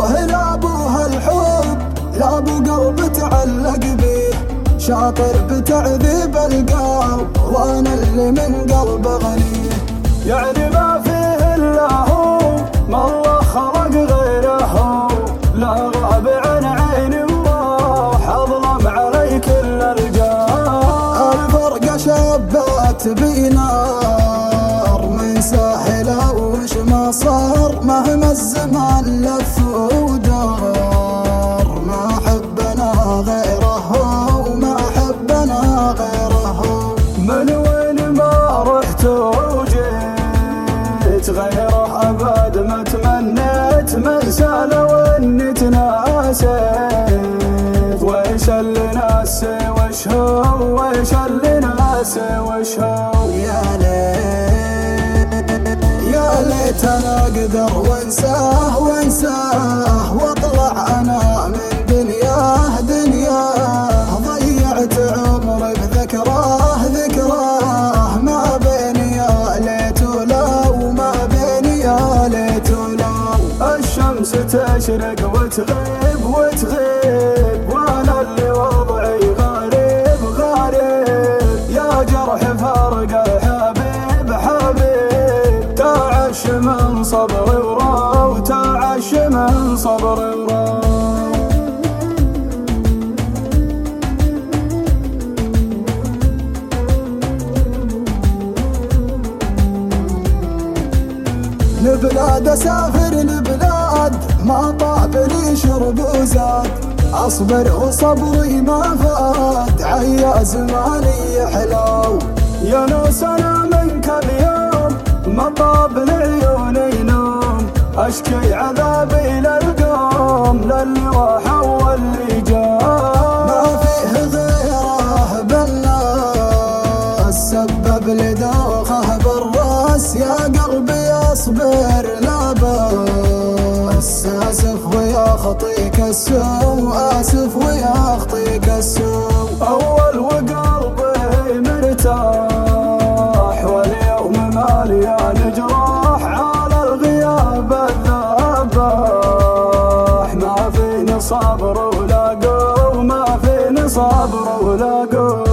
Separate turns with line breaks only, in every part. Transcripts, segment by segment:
لا ابوها الحب، لا ابو قلب تعلق بيه، شاطر بتعذيب القلب وانا اللي من قلب اغنيه.
يعني ما فيه الا هو، ما الله خلق غيره، لا غاب عن عيني وراح اظلم علي كل الجاه.
الفرقة شبات بينار من ساحل وش ما صار، مهما الزمان لف ودار، ما حبنا غيره وما حبنا غيره.
من وين ما رحت وجيت غيره ابد ما تمنيت، منسى لو اني تناسيت. ويش اللي ناسي وش هو، ويش اللي ناسي وش هو.
يا ليت انا اقدر وانساه وانساه، واطلع انا من دنياه ضيعت عمري بذكراه ذكراه. ما بيني يا ليت ولو، ما بيني يا ليت ولو.
الشمس تشرق وتغيب وتغيب، وانا اللي وضعي غريب غريب. يا جرح فارق الحبيب حبيب، تعش من صبري وراو، تعش من صبري وراو.
لبلاد اسافر لبلاد، ما طاب لي شرب وزاد، اصبر وصبري ما فات، عيا زماني حلو.
يا نوس انا منك اليوم، ما طاب لعيوني نوم، اشكي عذابي للقوم، للي راح واللي جاء.
ما فيه غيره بالناس، سبب لدوخه بالراس، يا قلبي اصبر لا بس، اسف ويخطيك السوء، اسف ويخطيك السوء.
اول وقلبي مرتاح، واليوم مليان جراح، على الغياب الذباح. ما فيني صبر ولا قوم، ما فيني صبر ولا قوم.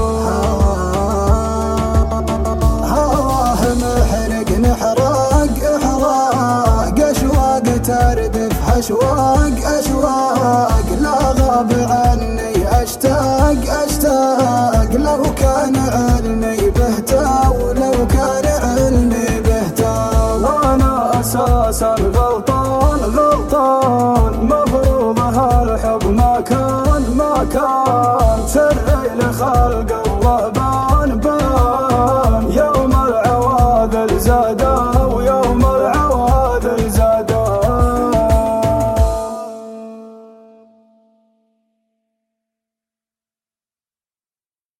هواه محرق نحرق احراق، اشواق تردف اشواق اشواق. لا غاب عني اشتاق اشتاق، لو كان علمي بهتا ولو كان علمي بهتا.
وانا اساسا غلطان غلطان، مفروض هالحب ما كان